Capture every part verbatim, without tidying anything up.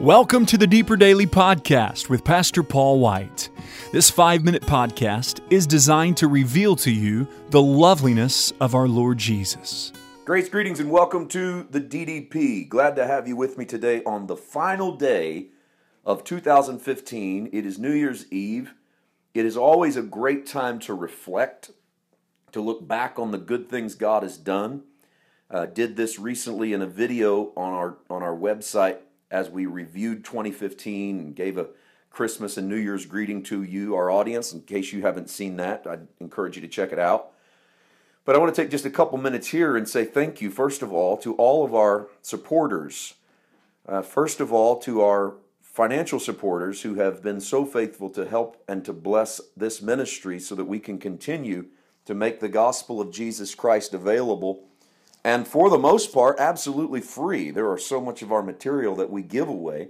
Welcome to the Deeper Daily Podcast with Pastor Paul White. This five-minute podcast is designed to reveal to you the loveliness of our Lord Jesus. Grace, greetings, and welcome to the D D P. Glad to have you with me today on the final day of two thousand fifteen. It is New Year's Eve. It is always a great time to reflect, to look back on the good things God has done. Uh, did this recently in a video on our on our website as we reviewed twenty fifteen and gave a Christmas and New Year's greeting to you, our audience. In case you haven't seen that, I'd encourage you to check it out. But I want to take just a couple minutes here and say thank you, first of all, to all of our supporters. Uh, first of all, to our financial supporters who have been so faithful to help and to bless this ministry so that we can continue to make the gospel of Jesus Christ available. And for the most part, absolutely free. There are so much of our material that we give away,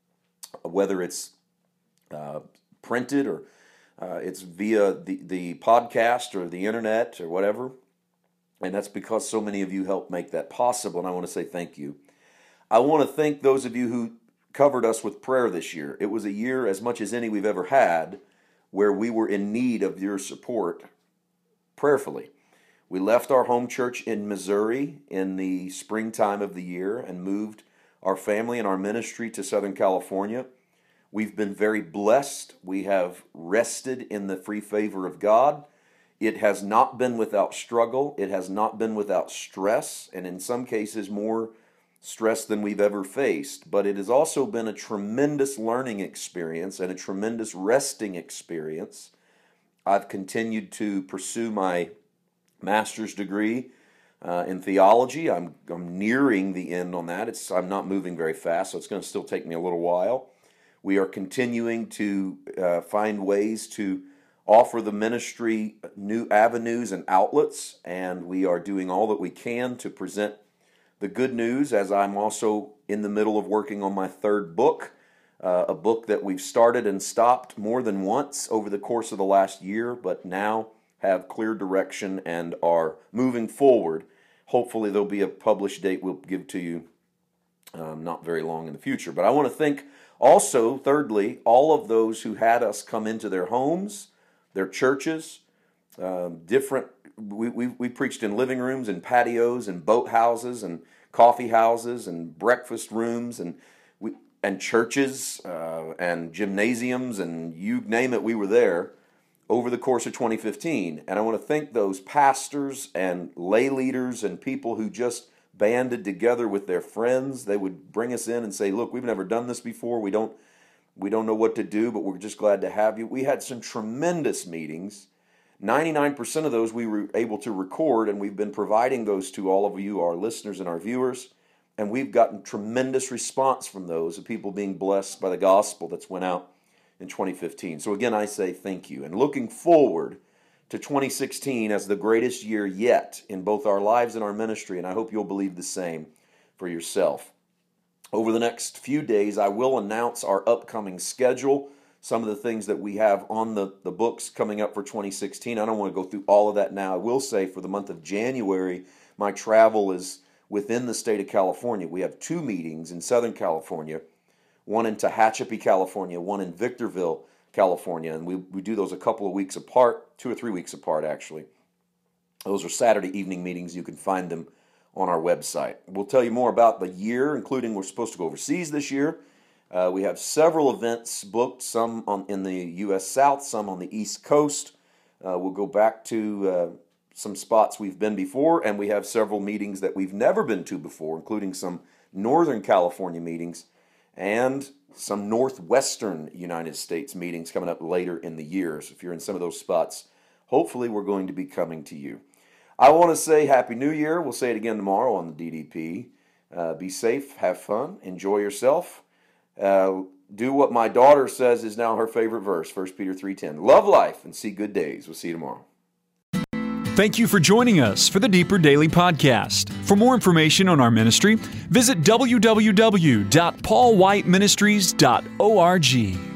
whether it's uh, printed or uh, it's via the, the podcast or the internet or whatever. And that's because so many of you helped make that possible, and I want to say thank you. I want to thank those of you who covered us with prayer this year. It was a year, as much as any we've ever had, where we were in need of your support prayerfully. We left our home church in Missouri in the springtime of the year and moved our family and our ministry to Southern California. We've been very blessed. We have rested in the free favor of God. It has not been without struggle. It has not been without stress, and in some cases more stress than we've ever faced. But it has also been a tremendous learning experience and a tremendous resting experience. I've continued to pursue my master's degree uh, in theology. I'm, I'm nearing the end on that. It's I'm not moving very fast, so it's going to still take me a little while. We are continuing to uh, find ways to offer the ministry new avenues and outlets, and we are doing all that we can to present the good news, as I'm also in the middle of working on my third book, uh, a book that we've started and stopped more than once over the course of the last year, but now have clear direction and are moving forward. Hopefully there'll be a published date we'll give to you um, not very long in the future. But I want to thank also, thirdly, all of those who had us come into their homes, their churches, um, different, we, we, we preached in living rooms and patios and boat houses and coffee houses and breakfast rooms and we, and churches uh, and gymnasiums and you name it, we were there over the course of twenty fifteen. And I want to thank those pastors and lay leaders and people who just banded together with their friends. They would bring us in and say, look, we've never done this before. We don't We don't know what to do, but we're just glad to have you. We had some tremendous meetings. ninety-nine percent of those we were able to record, and we've been providing those to all of you, our listeners and our viewers. And we've gotten tremendous response from those, of people being blessed by the gospel that's went out in twenty fifteen. So again, I say thank you. And looking forward to twenty sixteen as the greatest year yet in both our lives and our ministry, and I hope you'll believe the same for yourself. Over the next few days, I will announce our upcoming schedule, some of the things that we have on the, the books coming up for twenty sixteen. I don't want to go through all of that now. I will say for the month of January, my travel is within the state of California. We have two meetings in Southern California, one in Tehachapi, California, one in Victorville, California, and we, we do those a couple of weeks apart, two or three weeks apart, actually. Those are Saturday evening meetings. You can find them on our website. We'll tell you more about the year, including we're supposed to go overseas this year. Uh, we have several events booked, some on, in the U S South, some on the East Coast. Uh, we'll go back to uh, some spots we've been before, and we have several meetings that we've never been to before, including some Northern California meetings and some Northwestern United States meetings coming up later in the year. So if you're in some of those spots, hopefully we're going to be coming to you. I want to say Happy New Year. We'll say it again tomorrow on the D D P. Uh, be safe, have fun, enjoy yourself. Uh, do what my daughter says is now her favorite verse, First Peter three ten. Love life and see good days. We'll see you tomorrow. Thank you for joining us for the Deeper Daily Podcast. For more information on our ministry, visit w w w dot paul white ministries dot org.